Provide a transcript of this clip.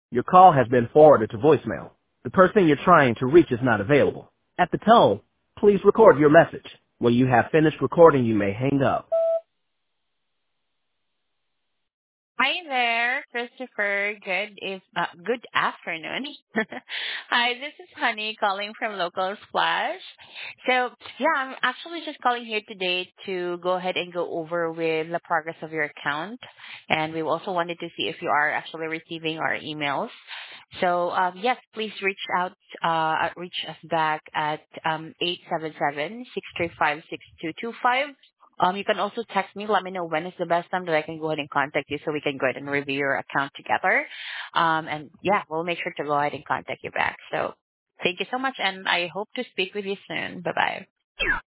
Your call has been forwarded to voicemail. The person you're trying to reach is not available. At the tone, please record your message. When you have finished recording, you may hang up. Hi there, Christopher. Good afternoon. Hi, this is Honey calling from Local Splash. So, yeah, I'm actually just calling here today to go ahead and go over with the progress of your account. And we also wanted to see if you are actually receiving our emails. So, yes, please reach us back at 877 You can also text me. Let me know when is the best time that I can go ahead and contact you so we can go ahead and review your account together. And yeah, we'll make sure to go ahead and contact you back. So thank you so much, and I hope to speak with you soon. Bye bye.